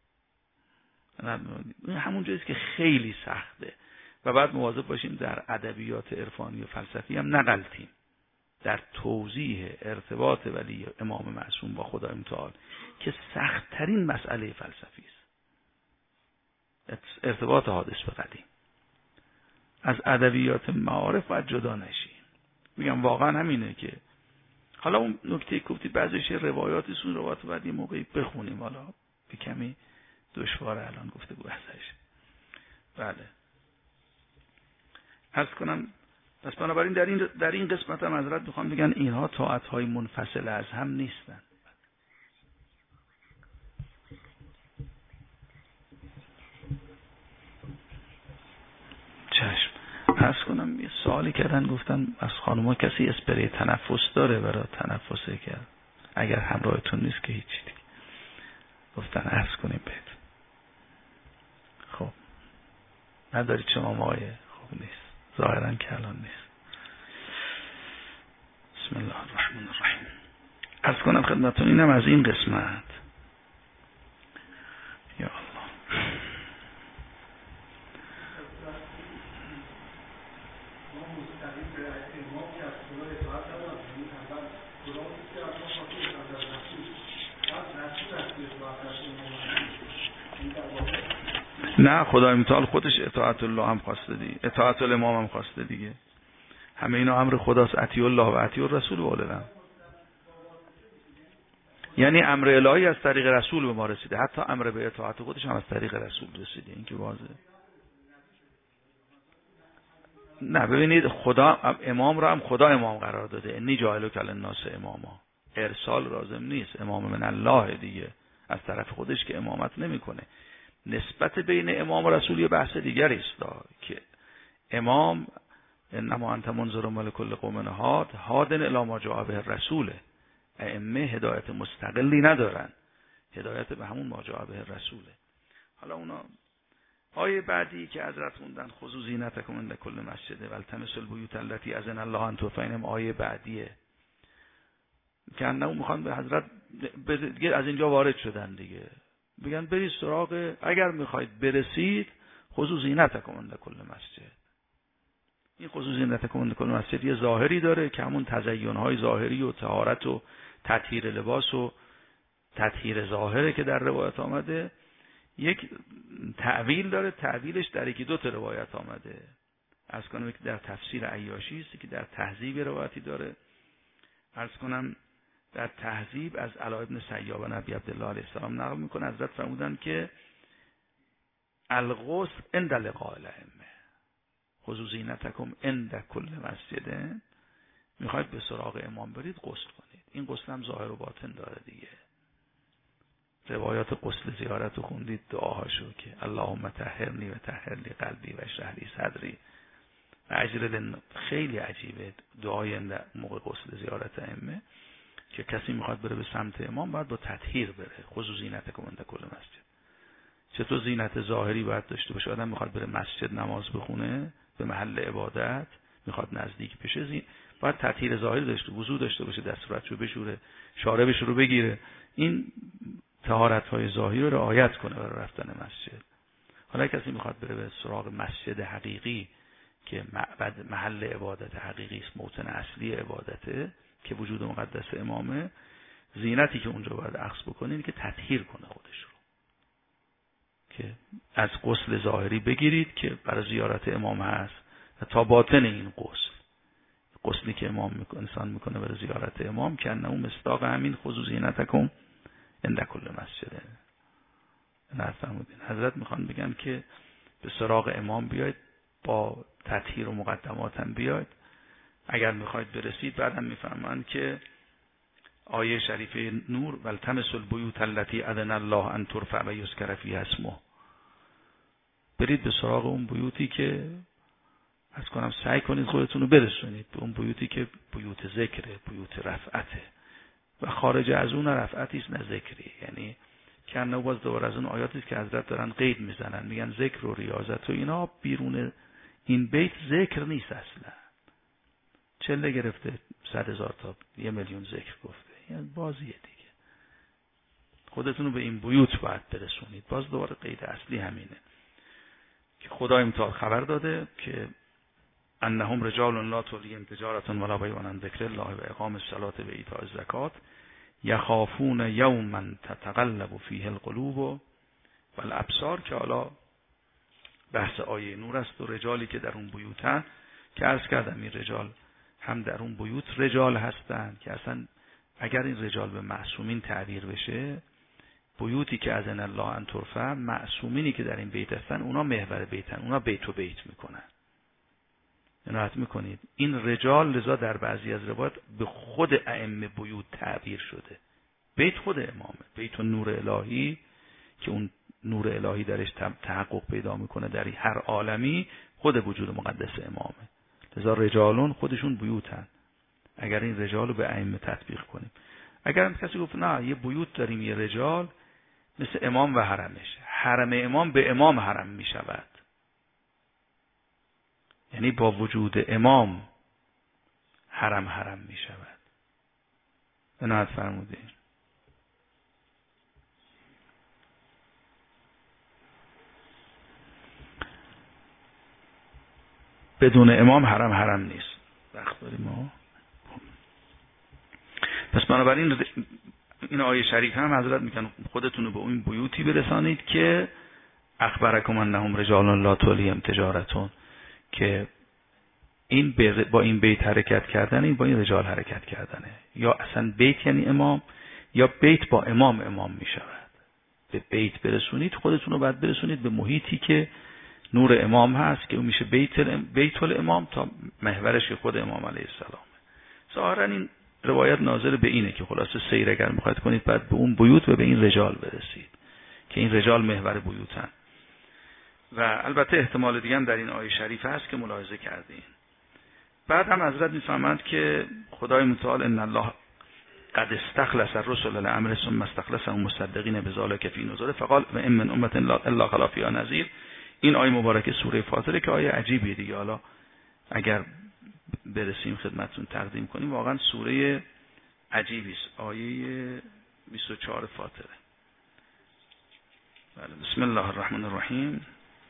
این همون جاییست که خیلی سخته و بعد مواظب باشیم در ادبیات عرفانی و فلسفی هم نغلطیم در توضیح ارتباط ولی امام معصوم با خدای متعال که سخت‌ترین مسئله فلسفی است. ارتباط حادث به قدیم از ادبیات معارف باید جدا نشیم. میگم واقعا همینه که حالا اون نکته گفتی بعضیش روایاتی سون روایات بعد یه موقعی بخونیم، حالا به کمی دشواره الان گفته بود ازش. بله عرض کنم پس بنابراین در این قسمت هم حضرت میخوام بگن اینها طاعت‌های منفصل از هم نیستن. چشم. عرض کنم یه سوالی کردن، گفتن از خانوما کسی اسپری تنفس داره برای تنفسه کرد؟ اگر همراهتون نیست که هیچی دیگه. گفتن عرض کنیم بهت. خب ندارید شما مایه؟ خوب نیست ظاهرا که الان نیست. بسم الله الرحمن الرحیم. عرض کنم خدمتتون اینم از این قسمت. یا الله. نه خدای متعال خودش اطاعت الله هم خواسته دیگه، اطاعت الامام هم خواسته دیگه. همه اینا امر خداست. اطیع الله و اطیع الرسول و اولي الامر. یعنی امر الهی از طریق رسول به ما رسیده، حتی امر به اطاعت خودش هم از طریق رسول رسیده. این که واضحه. نه ببینید خدا امام را هم خدا امام قرار داده. انی جاعلک للناس اماما. ارسال لازم نیست، امام من الله دیگه از طرف خودش که امامت نمیکنه. نسبت بین امام و رسول یه بحث دیگری است که امام انما انت منذر ولکل قوم هادن الی ما جاء به الرسول. ائمه هدایت مستقلی ندارن، هدایت به همون ما جاء به الرسوله. حالا اونا آیه بعدی که حضرت خوندن خذوا زینتکم عند کل مسجد والتمسوا البیوت التی اذن الله ان ترفع، آیه بعدیه که انه میخوان به حضرت از اینجا وارد شدن دیگه، بگن برید سراغ، اگر میخواید برسید خذوا زینتکم عند کل مسجد. این خذوا زینتکم عند کل مسجد یه ظاهری داره که همون تزیین‌های ظاهری و طهارت و تطهیر لباس و تطهیر ظاهره که در روایت آمده. یک تعویل داره، تعویلش در یکی دو تا روایت آمده. عرض کنم که در تفسیر عیاشی است که در تهذیب روایتی داره. عرض کنم در تهذیب از علاء ابن سیاب و نبی عبدالله علیه السلام نقل میکنه، حضرت فرمودن که الغسل عند لقاء الائمه، خذوا زینتکم عند کل مسجد. میخواید به سراغ امام برید غسل کنید. این غسل هم ظاهر و باطن داره دیگه. روایات غسل زیارت رو خوندید، دعاهاشو که اللهم طهرنی و طهر لی قلبی و اشرح لی صدری و اجر. خیلی عجیبه دعای موقع غسل زیارت ائمه که کسی میخواد بره به سمت امام باید با تطهیر بره. خذوا زینتکم عند کل مسجد. چطور زینت ظاهری باید داشته باشه؟ آدم میخواد بره مسجد نماز بخونه، به محل عبادت میخواد نزدیک بشه، باید تطهیر ظاهری داشته، وضو داشته باشه، دست صورتشو بشوره، شاربش رو بگیره، این طهارت‌های ظاهری رو رعایت کنه برای رفتن مسجد. حالا کسی میخواد بره به سراغ مسجد حقیقی که معبد محل عبادت حقیقی است، موطن اصلی عبادته که وجود مقدس امامه، زینتی که اونجا باید اخذ بکنه اینه که تطهیر کنه خودش رو، که از غسل ظاهری بگیرید که برای زیارت امام هست و تا باطن این غسلی که امام انسان میکنه برای زیارت امام که انه مصداق همین خذوا زینتکم عند کل مسجد. نفهمیدین؟ حضرت میخوان بگن که به سراغ امام بیاید، با تطهیر و مقدمات هم بیاید. اگر میخواید برسید بعدم میفهمن که آیه شریفه نور والتمسوا البیوت التی اذن الله ان ترفع و یذکر فیها اسمه، برید به سراغ اون بیوتی که از کنم سعی کنید خودتون رو برسونید به اون بیوتی که بیوت ذکره، بیوت رفعته و خارج از اون رفعتی است نه ذکری. یعنی کنه باز دوباره از اون آیاتی که حضرت دارن قید میزنن، میگن ذکر و ریاضت و اینا بیرون این بیت ذکر نیست اصلا. چله گرفته 100,000 تا 1,000,000 ذکر گفته، یعنی بازیه دیگه. خودتون رو به این بیوت باید برسونید. باز دوباره قید اصلی همینه که خدای متعال خبر داده که انهم رجال لا تلهیهم تجارة ولا بیع عن ذکر الله و اقام الصلاة و ایتاء الزکات یخافون یوما تتقلب فیه القلوب والابصار، که حالا بحث آیه نور است و رجالی که در اون بیوتن که عرض کردم این رجال هم در اون بیوت رجال هستند که اصلا اگر این رجال به معصومین تعبیر بشه، بیوتی که اذن الله ان ترفع، معصومینی که در این بیت هستن اونا محور بیتن، اونا بیت و بیت میکنن. عنایت میکنید این رجال لذا در بعضی از روایات به خود ائمه بیوت تعبیر شده. بیت خود امامه، بیت نور الهی که اون نور الهی درش تحقق پیدا میکنه در هر عالمی، خود وجود مقدس امامه. لذا رجالون خودشون بیوتن اگر این رجال رو به ائمه تطبیق کنیم. اگر هم کسی گفت نه یه بیوت داریم یه رجال، مثل امام و حرمش، حرم امام به امام حرم میشود، یعنی با وجود امام حرم میشود. عنایت فرمودین. بدون امام حرم نیست. وقت داریم ما. پس بنابراین این آیه شریف هم حضرت میگن خودتون رو به اون بیوتی برسانید که اخبرکم انهم رجال لا تلهیهم تجارتون، که این با این بیت حرکت کردن، این با این رجال حرکت کردنه. یا اصلا بیت یعنی امام، یا بیت با امام میشود. به بیت برسونید خودتون رو، بعد برسونید به محیطی که نور امام هست که اون میشه بیت الامام تا محورش خود امام علیه السلام. ظاهرا این روایت ناظر به اینه که خلاصه سیر اگر میخواید کنید بعد به اون بیوت و به این رجال برسید که این رجال محور بیوتن. و البته احتمال دیگه هم در این آیه شریف هست که ملاحظه کردین. بعد هم حضرت میفهمند که خدای متعال ان الله قد استخلص الرسل لامر ثم استخلصهم مصدقین بذلک فی نذور فقال و ان من امه الا خلا فیها نذیر. این آیه مبارکه سوره فاطره که آیه عجیبیه دیگه، حالا اگر برسیم خدمتتون تقدیم کنیم، واقعا سوره عجیبی است. آیه 24 فاطره. بسم الله الرحمن الرحیم.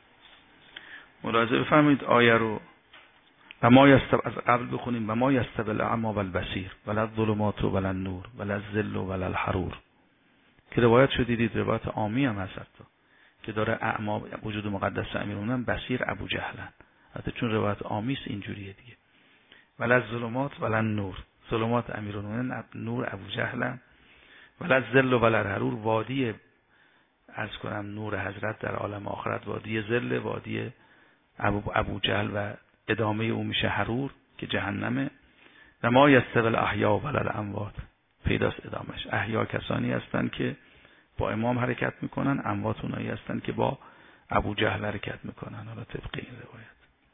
ملاحظه بفرمایید آیه رو. و ما از قبل بخونیم و ما یستوی الاعمی والبصیر ولا الظلمات ولا النور ولا الظل ولا الحرور، که روایت شد دیدید، روایت عامی هم هست که داره اعمی وجود مقدس امیرالمومنین، بصیر ابو جهلن. البته چون روایت عامی است اینجوریه دیگه. ولا الظلمات ولا النور، ظلمات امیرالمومنین، نور ابو جهلن. ولا الظل ولا الحرور، وادی از کنم نور حضرت در عالم آخرت وادی ظل، وادی ابو جهل و ادامه او میشه حرور که جهنمه. و ما یستوی الاحیا ولا الاموات، پیداست ادامش. احیا کسانی هستند که با امام حرکت میکنن، اموات اونایی هستند که با ابو جهل حرکت میکنن. حالا طبق این روایت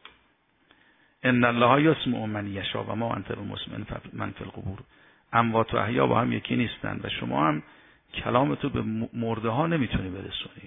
ان الله یسمع من یشاء و ما انت بمسمع من فی القبور. اموات و احیا با هم یکی نیستند و شما هم کلامتو به مرده ها نمیتونی برسونی.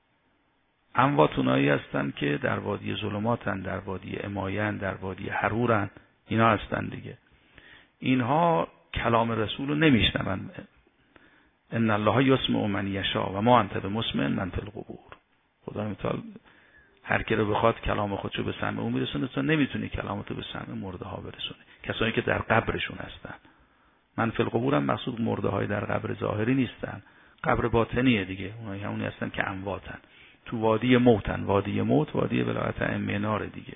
اموات اونایی هستند که در وادی ظلماتن، در وادی اماین، در وادی حرورن، اینا هستن دیگه. اینها کلام رسول رو نمیشنون. ان الله یسمع من یشاء و ما انت بمسمع من فی القبور. خدا متعال هر کی رو بخواد کلام خودشو به سمع اون میرسونه، تو نمیتونی کلامتو به سمع مرده ها برسونی، کسانی که در قبرشون هستن. من فی القبور هم مقصود مرده های در قبر ظاهری نیستن، قبر باطنیه دیگه. اونایی همونی هستن که امواتن، تو وادی موتن. وادی موت وادی ولایت ائمه نار دیگه.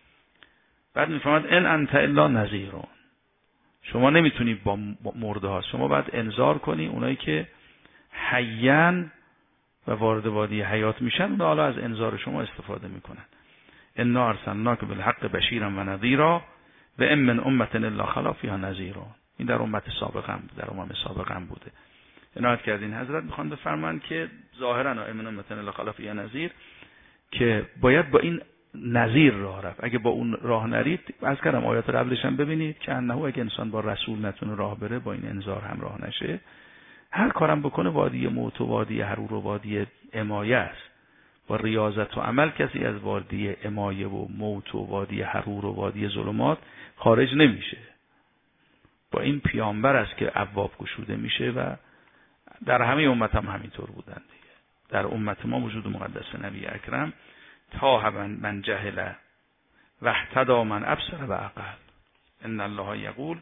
بعد میفرماد ان انت الا نذیرون، شما نمیتونی با مرده ها، شما باید انذار کنی اونایی که حیان و وارد وادی حیات میشن، اونا حالا از انذار شما استفاده میکنن. انا ارسلناک بالحق بشیرا و نذیرا و ان من امه الا خلا فیها نذیرون. این در امت سابقا، در امم سابقا بوده. عنایت کردین حضرت میخوان بفرمایند که ظاهرا ائمه امه الا خلا فیها نذیر، که باید با این نظیر راه رفت. اگه با اون راه نرید، از کردم آیات قبلش هم ببینید که انه اگه انسان با رسول نتونه راه بره، با این انذار هم راه نشه، هر کارم بکنه وادی موت و وادی حرور و وادی امایه است. با ریاضت و عمل کسی از وادی امایه و موت و وادی حرور و وادی ظلمات خارج نمیشه. با این پیامبر است که ابواب گشوده میشه و در همه امت هم همینطور بودن دیگه. در امت ما وجود مقدس نبی اکرم تا من جهل و اهتدی من ابصر و عقل. ان الله یقول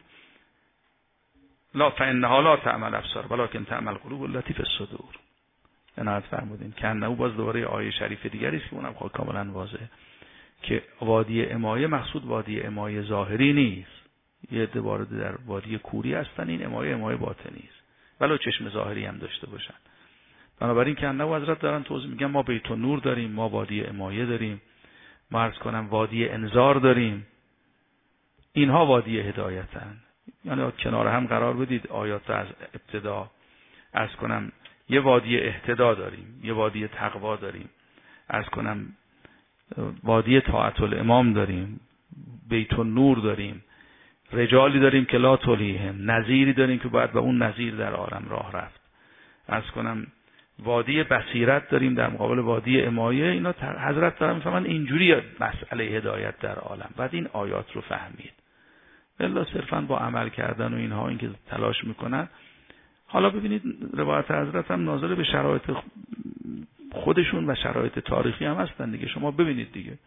لا فانها لا تعمل ابصار ولکن تعمل قلوب التي فی الصدور. عنایت فرمودین که انه باز دوباره آیه شریف دیگری است که اونم کاملا واضحه که وادی امایه مقصود وادی امایه ظاهری نیست. یه عده وارد در وادی کوری هستن، این امایه باطنی است ولو چشم ظاهری هم داشته باشن. بنابراین که انه حضرت دارن توضیح میگن ما بیت النور داریم، ما وادی امایه داریم، ما عرض کنم وادی انذار داریم، اینها وادی هدایتن. یعنی کنار هم قرار بدید آیات از ابتدا عرض کنم یه وادی اهتدا داریم، یه وادی تقوا داریم، عرض کنم وادی طاعت الامام داریم، بیت النور داریم، رجالی داریم که لا تلیهم، نظیری داریم که باید به اون نظیر در عالم راه رفت، عرض کنم وادی بصیرت داریم در مقابل وادی امایه. اینا حضرت دارن میفهمن اینجوری مسئله هدایت در عالم. بعد این آیات رو فهمید. الا صرفا با عمل کردن و اینها این که تلاش میکنن. حالا ببینید روایت حضرت هم ناظر به شرایط خودشون و شرایط تاریخی هم هستن دیگه. شما ببینید دیگه،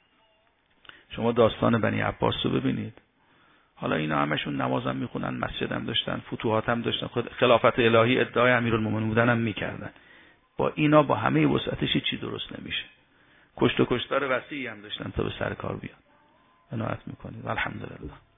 شما داستان بنی عباس رو ببینید. حالا اینا همشون نماز هم میخونن، مسجد هم داشتن، فتوحات هم داشتن، خلافت الهی ادعای امیرالمومنین بودن هم میکردن. با اینا با همه وسعتش چی درست نمیشه. کشت و کشتار وسیعی هم داشتن تا به سر کار بیان. عنایت میکنید. الحمدلله.